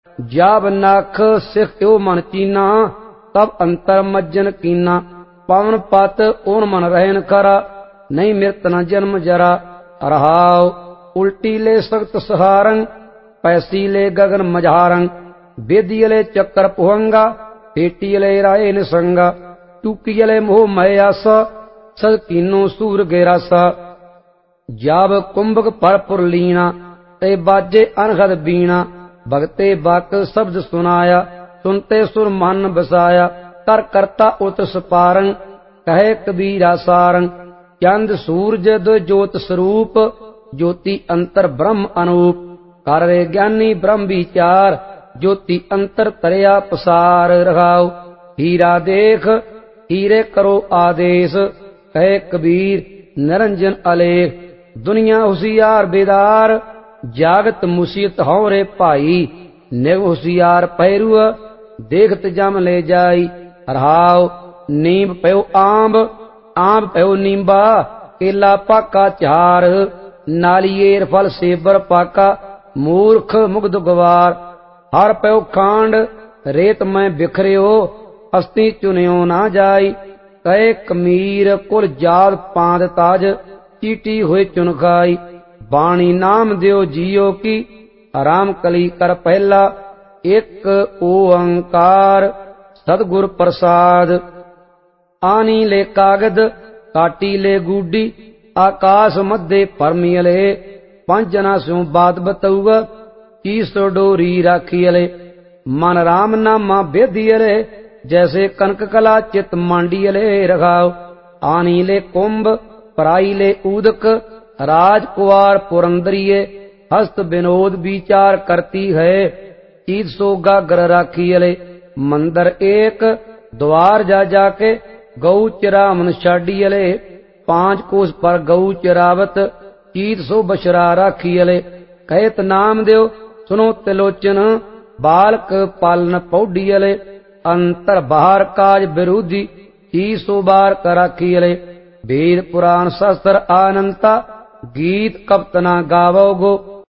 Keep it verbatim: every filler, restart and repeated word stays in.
जाब नाख सिख त्यो मन चीना, तब अंतर मज्जन कीना। पवन पत ओन मन रहन करा, नहीं मृत न जन्म जरा। रहाव उल्टी ले सख्त सहारंग, पैसी ले गगन मझारंग। बेदियले चक्कर पुहंगा, पेटियले राय निसंगा। टूकियले मोह मयासा, सद कीनो सूर गेरासा। जाब कुंभक परपुर लीना, ते बाजे अनहद बीना। भगते बक शब्द सुनाया, सुनते सुर मन बसाया। कर करता उत सपारंग, कहे कबीरा सारंग। चंद सूरज दो ज्योत स्वरूप, ज्योति अंतर ब्रह्म अनूप। कर रे ज्ञानी ब्रह्म विचार, ज्योति अंतर तरया पसार। रहाओ हीरा देख हीरे करो आदेश, कहे कबीर निरंजन अलेख। दुनिया होशियार बेदार, जागत मुसीयत हों रे भाई। निग होशियार पैरू, देखत जम ले जाई। रहाओ नींब पयो आंब, आंब पयो नींबा। केला पाका चार, नालियेर फल सेबर पाका। मूर्ख मुग्ध गवार, हर पयो खांड। रेत में बिखरियो, हस्ती चुनियो ना जाई। कहे कमीर कुल जात पांद ताज, चीटी हुए चुन खाई। बाणी नाम दियो जियो की, राम कली कर पहला। एक ओंकार सदगुर प्रसाद। आनी ले कागद, काटी ले गुडी। आकाश मध्य परमियले, पंच जना स्यों बात बतौगा। चीस डोरी राखियले, मन राम नामा बेदियले। जैसे कनक कला चित मांडियले। रघाओ आनी ले कुंभ, पराई ले उदक। राजकुमार पुरंदरिये, हस्त विनोद विचार करती है। चीत सो गागर राखियले, मंदर एक द्वार जा जाके। गौ चरामन छाडियले, पांच कोस पर गौ चरावत। चीत सो बछरा राखियले, कहत नाम देव सुनो तिलोचन। बालक पालन पौडियले, अंतर बाहर काज विरोधी। चीज सो बार कराखियले, वेद पुराण शास्त्र आनंता। गीत कपतना गावोगो,